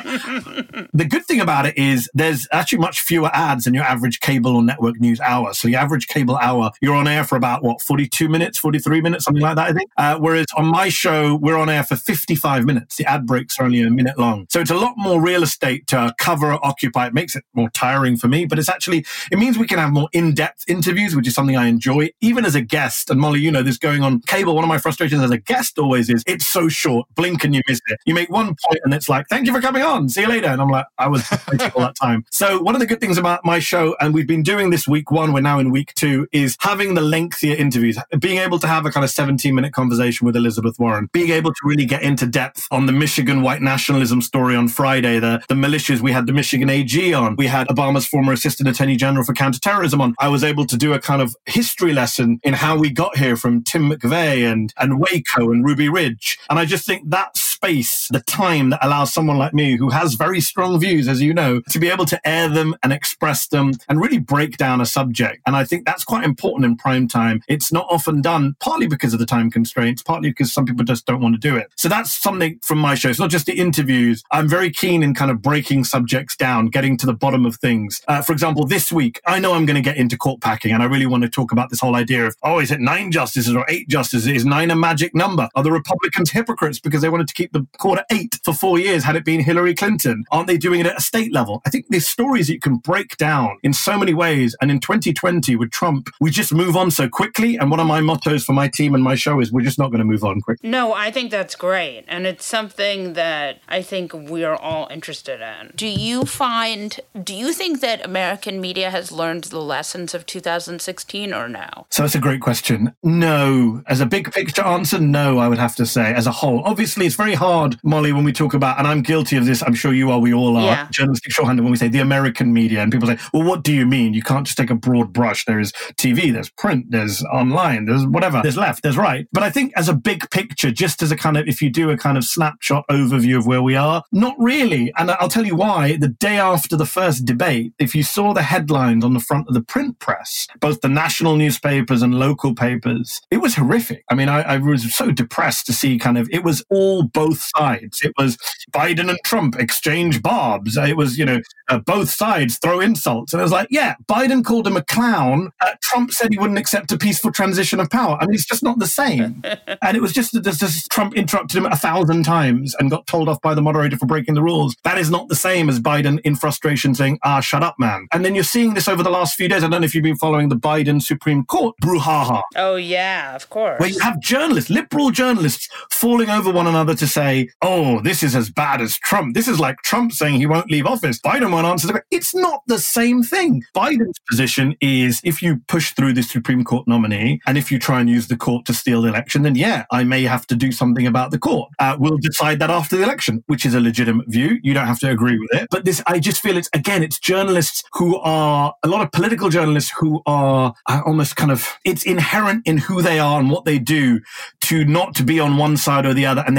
The good thing about it is there's actually much fewer ads than your average cable or network news hour. So your average cable hour, you're on air for about, what, forty-two minutes, forty-three minutes, something like that, I think. Uh, whereas on my show, we're on air for fifty-five minutes. The ad breaks are only a minute long. So it's a lot more real estate to cover or occupy. It makes it more tiring for me, but it's actually, it means we can have more in-depth interviews, which is something I enjoy, even as a guest. And Molly, you know, this going on cable, one of my frustrations as a guest always is it's so short. Blink and you miss it. You make one point and it's like, thank you for coming on. See you later. And I'm like, I was waiting all that time. So one of the good things about my show, and we've been doing this week one, we're now in week two, is having the lengthier interviews, being able to have a kind of seventeen minute conversation with Elizabeth Warren, being able to really get into depth on the Michigan white nationalism story on Friday, the, the militias. We had the Michigan A G on. We had Obama's former assistant attorney general for counterterrorism on. I was able to do a kind of history lesson in how we got here from Tim McVeigh and, and Waco and Ruby Ridge. And I just think that space, the time that allows someone like me, who has very strong views, as you know, to be able to air them and express them and really break down a subject. And I think that's quite important in prime time. It's not often done, partly because of the time constraints, partly because some people just don't want to do it. So that's something from my show. It's not just the interviews. I'm very keen in kind of breaking subjects down, getting to the bottom of things. Uh, for example, this week, I know I'm going to get into court packing, and I really want to talk about this whole idea of, oh, is it nine justices or eight justices? Is nine a magic number? Are the Republicans hypocrites because they wanted to keep the court at eight for four years had it been Hillary Clinton? Aren't they doing it at a state level? I think these stories that you can break down in so many ways. And in twenty twenty with Trump, we just move on so quickly. And one of my mottos for my team and my show is we're just not going to move on quickly. No, I think that's great. And it's something that I think we're all interested in. Do you find, do you think that American media has learned the lessons of two thousand sixteen or no? So it's a great question. No. As a big picture answer, no, I would have to say, as a whole. Obviously, it's very hard, Molly, when we talk about, and I'm guilty of this, I'm sure you are, we all are, yeah. journalistic shorthand, when we say the American media, and people say, well, what do you mean? You can't just take a broad brush. There is T V, there's print, there's online, there's whatever, there's left, there's right. But I think as a big picture, just as a kind of, if you do a kind of snapshot overview of where we are, not really. And I'll tell you why. The day after the first debate, if you saw the headlines on the front of the print press, both the national newspapers and local papers, it was horrific. I mean, I, I was so depressed to see kind of, it was all both sides. It was Biden and Trump exchange barbs. It was, you know, uh, both sides throw insults. And it was like, yeah, Biden called him a clown. Uh, Trump said he wouldn't accept a peaceful transition of power. I mean, it's just not the same. And it was just that just, Trump interrupted him a thousand times and got told off by the moderator for breaking the rules. That is not the same as Biden in frustration saying, ah, shut up, man. And then you're seeing this over the last few days. I don't know if you've been following the Biden Supreme Court brouhaha. Oh, yeah, of course. Where you have journalists, liberal journalists, falling over one another to say, oh, this is as bad as Trump. This is like Trump saying he won't leave office. Biden won't answer the question. It's not the same thing. Biden's position is if you push through the Supreme Court nominee and if you try and use the court to steal the election, then yeah, I may have to do something about the court. Uh, we'll decide that after the election, which is a legitimate view. You don't have to agree with it. But this, I just feel it's, again, it's journalists who are, a lot of political journalists who are uh, almost kind of, it's inherent in who they are and what they do to not to be on one side or the other. And they must,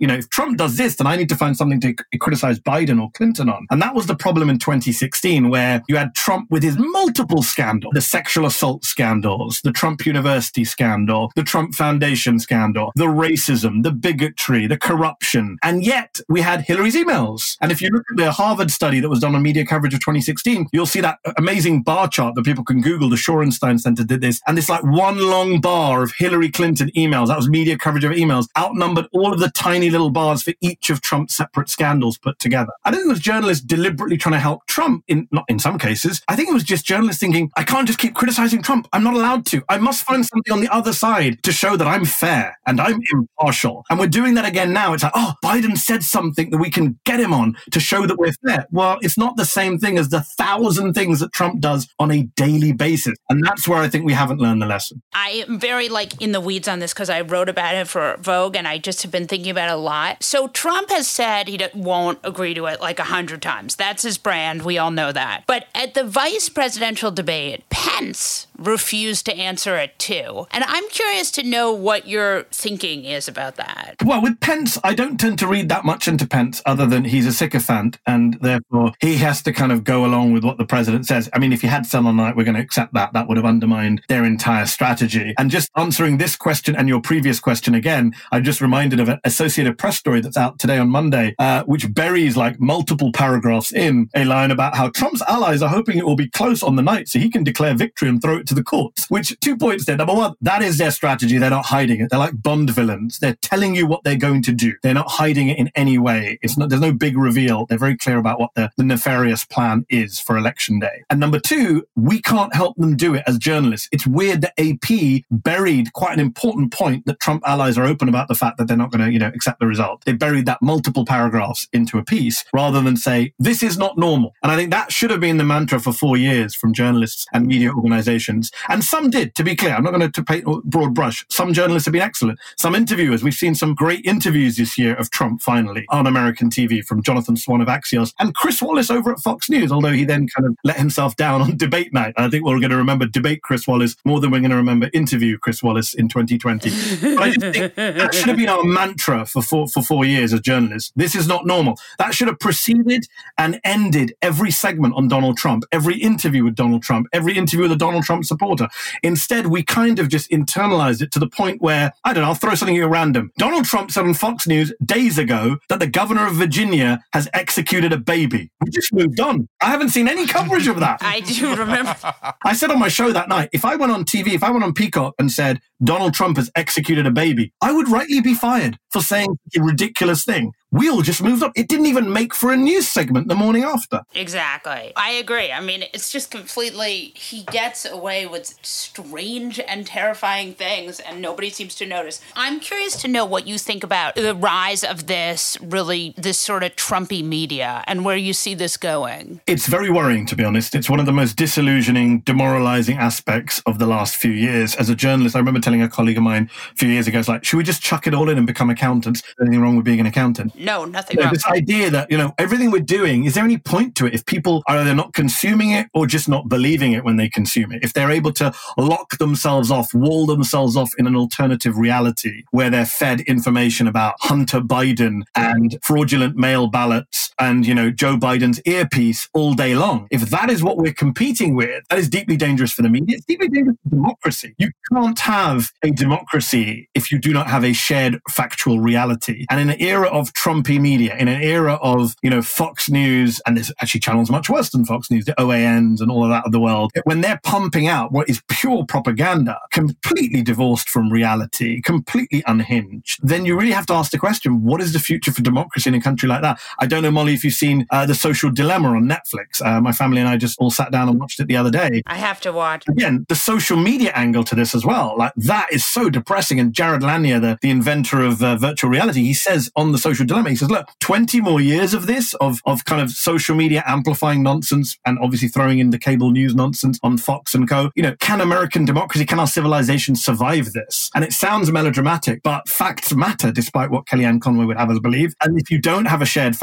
you know, if Trump does this, then I need to find something to c- criticize Biden or Clinton on. And that was the problem in twenty sixteen, where you had Trump with his multiple scandals, the sexual assault scandals, the Trump University scandal, the Trump Foundation scandal, the racism, the bigotry, the corruption. And yet we had Hillary's emails. And if you look at the Harvard study that was done on media coverage of twenty sixteen, you'll see that amazing bar chart that people can Google. The Shorenstein Center did this. And it's like one long bar of Hillary Clinton emails. That was media coverage of emails, outnumbered all of the tiny little bars for each of Trump's separate scandals put together. I don't think it was journalists deliberately trying to help Trump, in not in some cases. I think it was just journalists thinking, I can't just keep criticizing Trump. I'm not allowed to. I must find something on the other side to show that I'm fair and I'm impartial. And we're doing that again now. It's like, oh, Biden said something that we can get him on to show that we're fair. Well, it's not the same thing as the thousand things that Trump does on a daily basis. And that's where I think we haven't learned the lesson. I am very like in the weeds on this because I wrote about it for Vogue and I just have been thinking about it a lot. So Trump has said he won't agree to it like a hundred times. That's his brand. We all know that. But at the vice presidential debate, Pence refused to answer it too. And I'm curious to know what your thinking is about that. Well, with Pence, I don't tend to read that much into Pence other than he's a sycophant and therefore he has to kind of go along with what the president says. I mean, if you had said on night, we're going to accept that, that would have undermined their entire strategy. And just answering this question and your previous question again, I'm just reminded of an Associated Press story that's out today on Monday, uh, which buries like multiple paragraphs in a line about how Trump's allies are hoping it will be close on the night so he can declare victory and throw it to the courts. Which, two points there. Number one, that is their strategy. They're not hiding it. They're like Bond villains. They're telling you what they're going to do. They're not hiding it in any way. It's not. There's no big reveal. They're very clear about what the, the nefarious plan is for election day. And number two, we can't help them do it as journalists. It's weird that A P buried quite an important point that Trump allies are open about the fact that they're not going to, you know, accept the result. They buried that multiple paragraphs into a piece rather than say, this is not normal. And I think that should have been the mantra for four years from journalists and media organizations. And some did, to be clear. I'm not going to paint a broad brush. Some journalists have been excellent. Some interviewers, we've seen some great interviews this year of Trump finally on American T V from Jonathan Swan of Axios and Chris Wallace over at Fox News, although he then kind of let himself down on debate night. And I think we're going to remember debate Chris Wallace more than we're going to remember interview Chris Wallace in twenty twenty. But I just think that should have been our mantra for four, for four years as journalists. This is not normal. That should have preceded and ended every segment on Donald Trump, every interview with Donald Trump, every interview with a Donald Trump supporter. Instead, we kind of just internalized it to the point where, I don't know, I'll throw something at random. Donald Trump said on Fox News days ago that the governor of Virginia has executed a baby. We just moved on. I haven't seen any coverage of that. I do remember. I said on my show that night, if I went on T V, if I went on Peacock and said Donald Trump has executed a baby, I would rightly be fired for saying a ridiculous thing. We all just moved up. It didn't even make for a news segment the morning after. Exactly. I agree. I mean, it's just completely, he gets away with strange and terrifying things and nobody seems to notice. I'm curious to know what you think about the rise of this really, this sort of Trumpy media and where you see this going. It's very worrying, to be honest. It's one of the most disillusioning, demoralizing aspects of the last few years. As a journalist, I remember telling a colleague of mine a few years ago, it's like, should we just chuck it all in and become accountants? Is there anything wrong with being an accountant? No, nothing you know, wrong. This idea that, you know, everything we're doing, is there any point to it if people are either not consuming it or just not believing it when they consume it? If they're able to lock themselves off, wall themselves off in an alternative reality where they're fed information about Hunter Biden and fraudulent mail ballots and, you know, Joe Biden's earpiece all day long. If that is what we're competing with, that is deeply dangerous for the media. It's deeply dangerous for democracy. You can't have a democracy if you do not have a shared factual reality. And in an era of Trumpy media, in an era of, you know, Fox News, and there's actually channels much worse than Fox News, the O A Ns and all of that of the world, when they're pumping out what is pure propaganda, completely divorced from reality, completely unhinged, then you really have to ask the question, what is the future for democracy in a country like that? I don't know, Molly, if you've seen uh, The Social Dilemma on Netflix. Uh, my family and I just all sat down and watched it the other day. I have to watch. Again, the social media angle to this as well. Like, that is so depressing. And Jared Lanier, the, the inventor of uh, virtual reality, he says on The Social Dilemma, he says, look, twenty more years of this, of, of kind of social media amplifying nonsense and obviously throwing in the cable news nonsense on Fox and co. You know, can American democracy, can our civilization survive this? And it sounds melodramatic, but facts matter, despite what Kellyanne Conway would have us believe. And if you don't have a shared factual reality,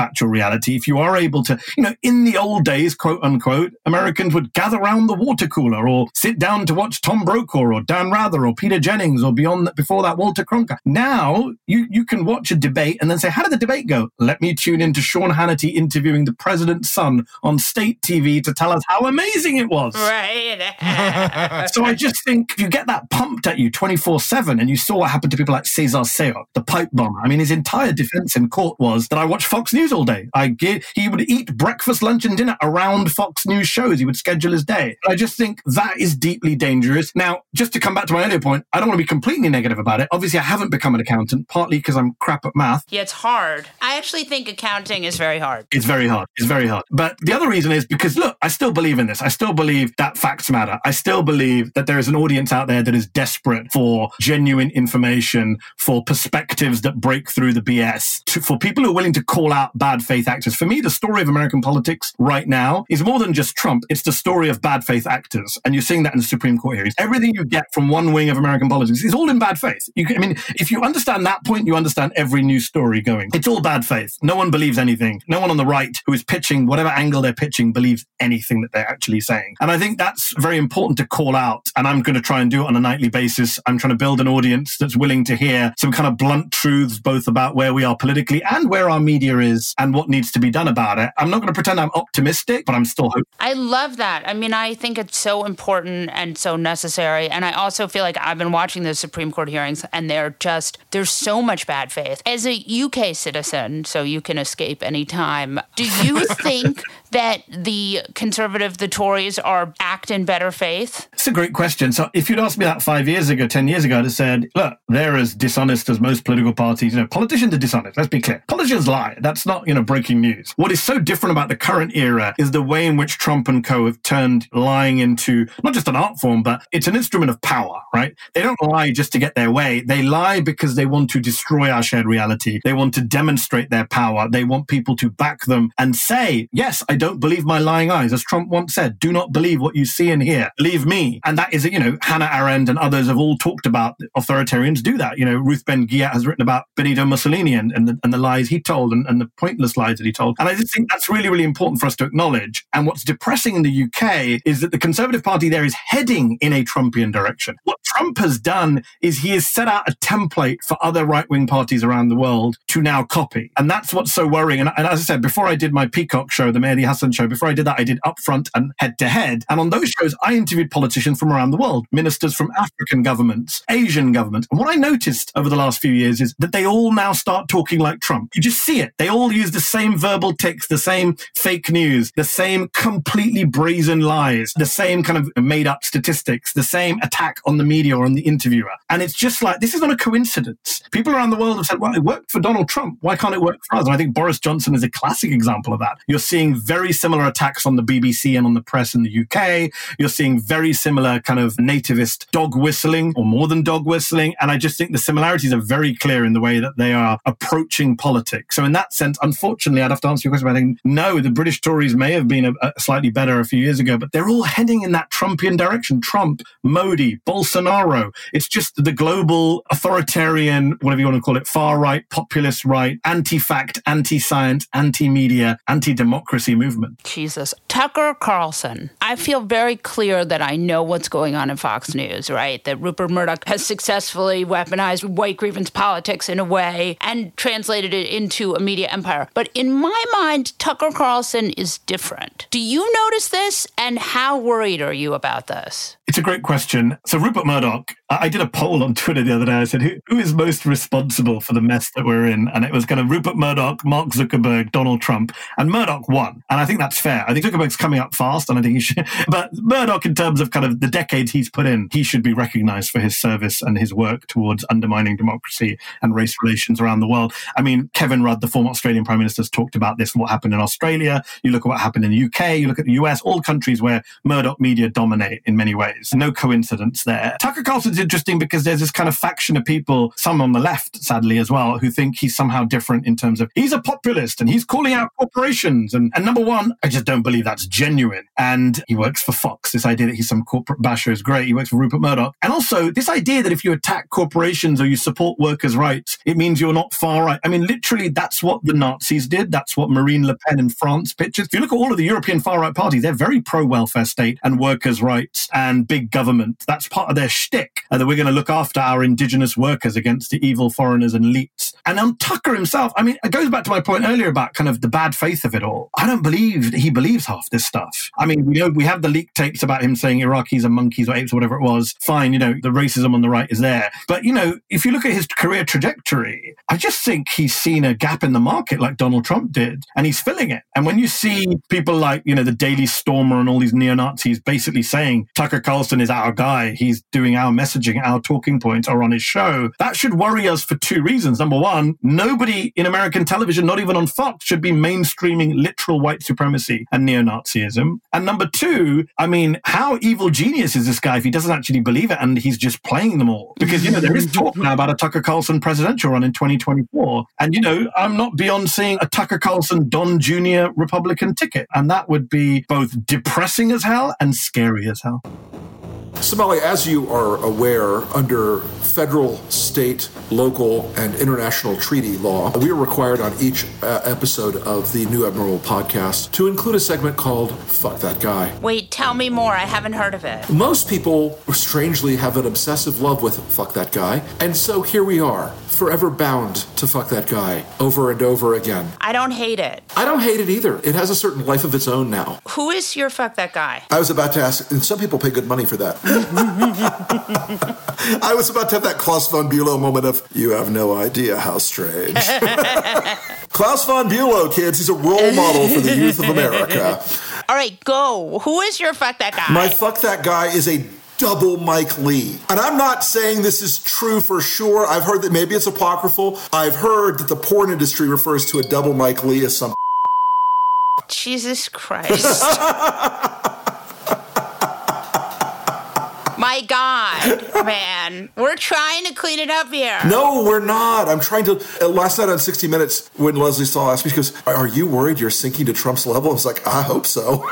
reality, if you are able to, you know, in the old days, quote unquote, Americans would gather around the water cooler or sit down to watch Tom Brokaw or Dan Rather or Peter Jennings or beyond that, before that, Walter Cronkite. Now you, you can watch a debate and then say, how did the debate go? Let me tune into Sean Hannity interviewing the president's son on state T V to tell us how amazing it was. Right. So I just think if you get that pumped at you twenty-four seven, and you saw what happened to people like Cesar Sayoc, the pipe bomber. I mean, his entire defense in court was that I watch Fox News all day. I get, he would eat breakfast, lunch, and dinner around Fox News shows. He would schedule his day. I just think that is deeply dangerous. Now, just to come back to my earlier point, I don't want to be completely negative about it. Obviously, I haven't become an accountant, partly because I'm crap at math. Yeah, it's hard. I actually think accounting is very hard. It's very hard. It's very hard. But the other reason is because, look, I still believe in this. I still believe that facts matter. I still believe that there is an audience out there that is desperate for genuine information, for perspectives that break through the B S, to, for people who are willing to call out bad faith actors. For me, the story of American politics right now is more than just Trump. It's the story of bad faith actors. And you're seeing that in the Supreme Court hearings. Everything you get from one wing of American politics is all in bad faith. You can, I mean, if you understand that point, you understand every news story going. It's all bad faith. No one believes anything. No one on the right who is pitching, whatever angle they're pitching, believes anything that they're actually saying. And I think that's very important to call out. And I'm going to try and do it on a nightly basis. I'm trying to build an audience that's willing to hear some kind of blunt truths, both about where we are politically and where our media is and what needs to be done about it. I'm not going to pretend I'm optimistic, but I'm still hopeful. I love that. I mean, I think it's so important and so necessary. And I also feel like I've been watching the Supreme Court hearings and they're just, there's so much bad faith. As a U K citizen, so you can escape anytime, do you think that the Conservative, the Tories, are act in better faith? It's a great question. So if you'd asked me that five years ago, ten years ago, I'd have said, look, they're as dishonest as most political parties. You know, politicians are dishonest. Let's be clear. Politicians lie. That's not, you know, breaking news. What is so different about the current era is the way in which Trump and co have turned lying into not just an art form, but it's an instrument of power, right? They don't lie just to get their way. They lie because they want to destroy our shared reality. They want to demonstrate their power. They want people to back them and say, yes, I don't believe my lying eyes. As Trump once said, do not believe what you see and hear. Believe me. And that is, you know, Hannah Arendt and others have all talked about authoritarians do that. You know, Ruth Ben-Ghiat has written about Benito Mussolini and, and, the, and the lies he told and, and the pointless lies that he told. And I just think that's really, really important for us to acknowledge. And what's depressing in the U K is that the Conservative Party there is heading in a Trumpian direction. What Trump has done is he has set out a template for other right-wing parties around the world to now copy. And that's what's so worrying. And, and as I said, before I did my Peacock show, the Mehdi Hassan show, before I did that, I did Upfront and Head to Head. And on those shows, I interviewed politicians from around the world, ministers from African governments, Asian governments. And what I noticed over the last few years is that they all now start talking like Trump. You just see it. They all use the same verbal tics, the same fake news, the same completely brazen lies, the same kind of made up statistics, the same attack on the media or on the interviewer. And it's just like, this is not a coincidence. People around the world have said, well, it worked for Donald Trump. Why can't it work for us? And I think Boris Johnson is a classic example of that. You're seeing very similar attacks on the B B C and on the press in the U K. You're seeing very similar kind of nativist dog whistling or more than dog whistling. And I just think the similarities are very clear in the way that they are approaching politics. So in that sense, unfortunately, I'd have to answer your question by saying, no, the British Tories may have been a, a slightly better a few years ago, but they're all heading in that Trumpian direction. Trump, Modi, Bolsonaro. It's just the global authoritarian, whatever you want to call it, far right, populist right, anti-fact, anti-science, anti-media, anti-democracy movement. Jesus. Tucker Carlson. I feel very clear that I know what's going on in Fox News, right? That Rupert Murdoch has successfully weaponized white grievance politics in a way and translated it into a media empire. But in my mind, Tucker Carlson is different. Do you notice this? And how worried are you about this? It's a great question. So Rupert Murdoch, I did a poll on Twitter the other day. I said, who, who is most responsible for the mess that we're in? And it was kind of Rupert Murdoch, Mark Zuckerberg, Donald Trump, and Murdoch won. And I think that's fair. I think Zuckerberg's coming up fast, and I think he should. But Murdoch, in terms of kind of the decades he's put in, he should be recognized for his service and his work towards undermining democracy and race relations around the world. I mean, Kevin Rudd, the former Australian Prime Minister, has talked about this, what happened in Australia. You look at what happened in the U K, you look at the U S, all countries where Murdoch media dominate in many ways. No coincidence there. Tucker Carlson's interesting because there's this kind of faction of people, some on the left, sadly, as well, who think he's somehow different in terms of he's a populist and he's calling out corporations. And, and number one, I just don't believe that's genuine. And he works for Fox. This idea that he's some corporate basher is great. He works for Rupert Murdoch. And also this idea that if you attack corporations or you support workers' rights, it means you're not far right. I mean, literally, that's what the Nazis did. That's what Marine Le Pen in France pictures. If you look at all of the European far-right parties, they're very pro-welfare state and workers' rights and big government. That's part of their shtick, uh, that we're going to look after our indigenous workers against the evil foreigners and elites. And on Tucker himself, I mean, it goes back to my point earlier about kind of the bad faith of it all. I don't believe he believes half this stuff. I mean, we know we have the leaked tapes about him saying Iraqis are monkeys or apes or whatever it was. Fine, you know, the racism on the right is there. But, you know, if you look at his career trajectory, I just think he's seen a gap in the market like Donald Trump did, and he's filling it. And when you see people like, you know, the Daily Stormer and all these neo-Nazis basically saying Tucker Carlson is our guy, he's doing our messaging, our talking points are on his show, that should worry us for two reasons. Number one, nobody in American television, not even on Fox, should be mainstreaming literal white supremacy and neo-Nazism. And number two, I mean, how evil genius is this guy if he doesn't actually believe it and he's just playing them all? Because, you know, there is talk now about a Tucker Carlson presidential run in twenty twenty-four. And, you know, I'm not beyond seeing a Tucker Carlson Don Junior Republican ticket. And that would be both depressing as hell and scary as hell. Somali, as you are aware, under federal, state, local, and international treaty law, we are required on each uh, episode of the New Abnormal podcast to include a segment called Fuck That Guy. Wait, tell me more. I haven't heard of it. Most people, strangely, have an obsessive love with Fuck That Guy, and so here we are, forever bound to Fuck That Guy, over and over again. I don't hate it. I don't hate it either. It has a certain life of its own now. Who is your Fuck That Guy? I was about to ask, and some people pay good money for that. I was about to have that Klaus von Bülow moment of, you have no idea how strange. Klaus von Bülow, kids, he's a role model for the youth of America. All right, go. Who is your Fuck That Guy? My Fuck That Guy is a double Mike Lee. And I'm not saying this is true for sure. I've heard that maybe it's apocryphal. I've heard that the porn industry refers to a double Mike Lee as some Jesus Christ. My God, man. We're trying to clean it up here. No, we're not. I'm trying to. Uh, last night on sixty minutes, when Leslie Stahl asked me, she goes, are you worried you're sinking to Trump's level? I was like, I hope so.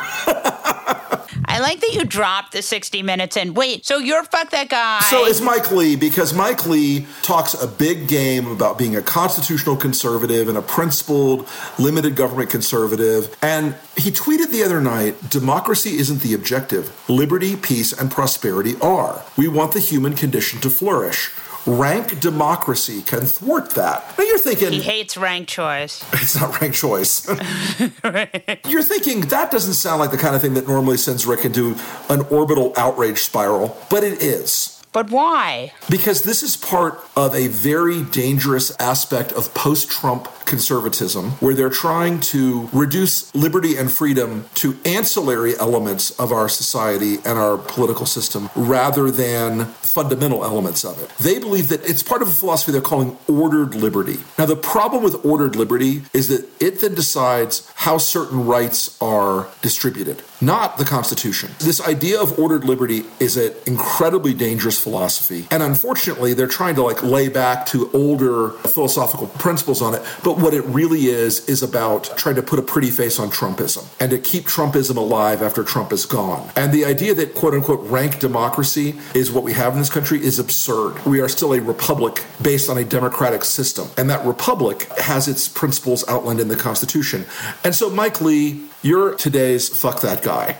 I like that you dropped the sixty minutes in. Wait, so you're Fuck That Guy. So it's Mike Lee, because Mike Lee talks a big game about being a constitutional conservative and a principled, limited government conservative. And he tweeted the other night, democracy isn't the objective. Liberty, peace, and prosperity are. We want the human condition to flourish. Rank democracy can thwart that. Now you're thinking... He hates rank choice. It's not rank choice. Right. You're thinking, that doesn't sound like the kind of thing that normally sends Rick into an orbital outrage spiral, but it is. But why? Because this is part of a very dangerous aspect of post-Trump conservatism, where they're trying to reduce liberty and freedom to ancillary elements of our society and our political system rather than fundamental elements of it. They believe that it's part of a philosophy they're calling ordered liberty. Now, the problem with ordered liberty is that it then decides how certain rights are distributed, not the Constitution. This idea of ordered liberty is an incredibly dangerous philosophy. And unfortunately, they're trying to like lay back to older philosophical principles on it. But what it really is, is about trying to put a pretty face on Trumpism and to keep Trumpism alive after Trump is gone. And the idea that quote unquote rank democracy is what we have in this country is absurd. We are still a republic based on a democratic system. And that republic has its principles outlined in the Constitution. And so Mike Lee, you're today's Fuck That Guy.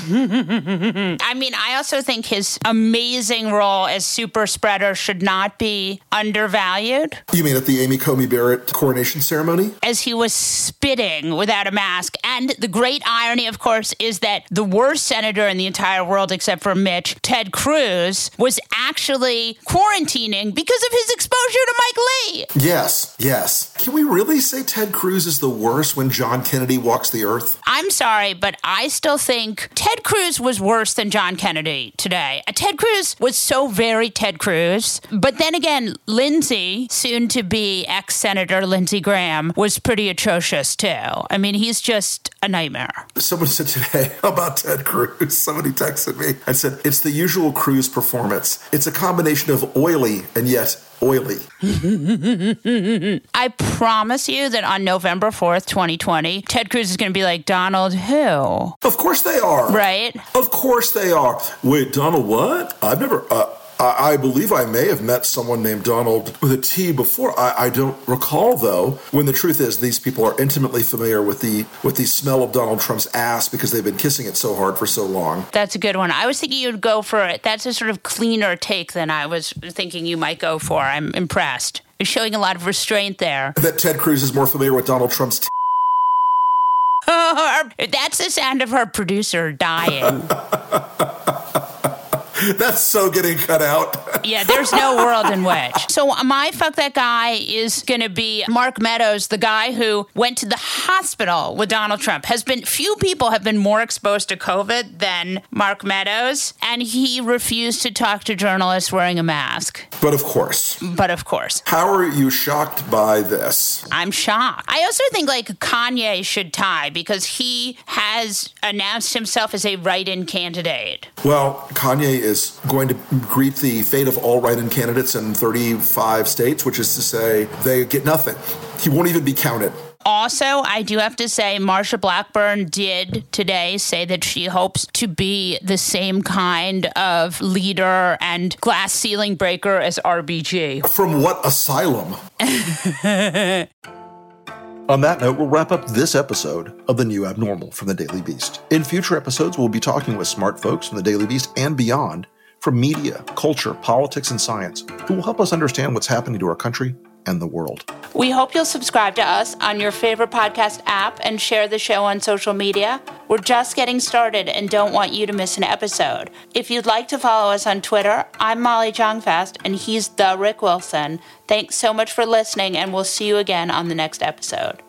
I mean, I also think his amazing role as super spreader should not be undervalued. You mean at the Amy Coney Barrett coronation ceremony? As he was spitting without a mask. And the great irony, of course, is that the worst senator in the entire world, except for Mitch, Ted Cruz, was actually quarantining because of his exposure to Mike Lee. Yes, yes. Can we really say Ted Cruz is the worst when John Kennedy walks the earth? I'm sorry, but I still think Ted Cruz was worse than John Kennedy today. Ted Cruz was so very Ted Cruz. But then again, Lindsey, soon to be ex-Senator Lindsey Graham, was pretty atrocious too. I mean, he's just a nightmare. Someone said today about Ted Cruz, somebody texted me and said, it's the usual Cruz performance. It's a combination of oily and yet oily. I promise you that on November fourth, twenty twenty, Ted Cruz is going to be like, Donald who? Of course they are. Right? Of course they are. Wait, Donald what? I've never... Uh, I believe I may have met someone named Donald with a T before. I, I don't recall, though, when the truth is these people are intimately familiar with the with the smell of Donald Trump's ass because they've been kissing it so hard for so long. That's a good one. I was thinking you'd go for it. That's a sort of cleaner take than I was thinking you might go for. I'm impressed. You're showing a lot of restraint there. That Ted Cruz is more familiar with Donald Trump's T. That's the sound of her producer dying. That's so getting cut out. Yeah, there's no world in which. So my fuck that guy is going to be Mark Meadows, the guy who went to the hospital with Donald Trump. Has been few people have been more exposed to COVID than Mark Meadows, and he refused to talk to journalists wearing a mask. But of course. But of course. How are you shocked by this? I'm shocked. I also think like Kanye should tie because he has announced himself as a write-in candidate. Well, Kanye is is going to greet the fate of all write-in candidates in thirty-five states, which is to say they get nothing. He won't even be counted. Also, I do have to say, Marsha Blackburn did today say that she hopes to be the same kind of leader and glass ceiling breaker as R B G. From what asylum? On that note, we'll wrap up this episode of The New Abnormal from The Daily Beast. In future episodes, we'll be talking with smart folks from The Daily Beast and beyond, from media, culture, politics, and science, who will help us understand what's happening to our country and the world. We hope you'll subscribe to us on your favorite podcast app and share the show on social media. We're just getting started and don't want you to miss an episode. If you'd like to follow us on Twitter, I'm Molly Jong-Fast and he's the Rick Wilson. Thanks so much for listening, and we'll see you again on the next episode.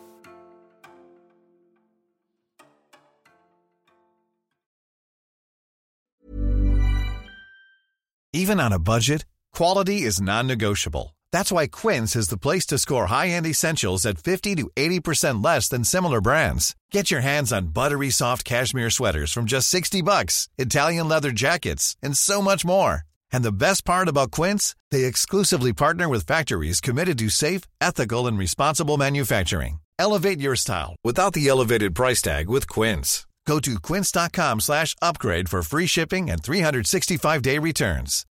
Even on a budget, quality is non-negotiable. That's why Quince is the place to score high-end essentials at fifty to eighty percent less than similar brands. Get your hands on buttery soft cashmere sweaters from just sixty bucks, Italian leather jackets, and so much more. And the best part about Quince, they exclusively partner with factories committed to safe, ethical, and responsible manufacturing. Elevate your style without the elevated price tag with Quince. Go to quince.com slash upgrade for free shipping and three sixty-five day returns.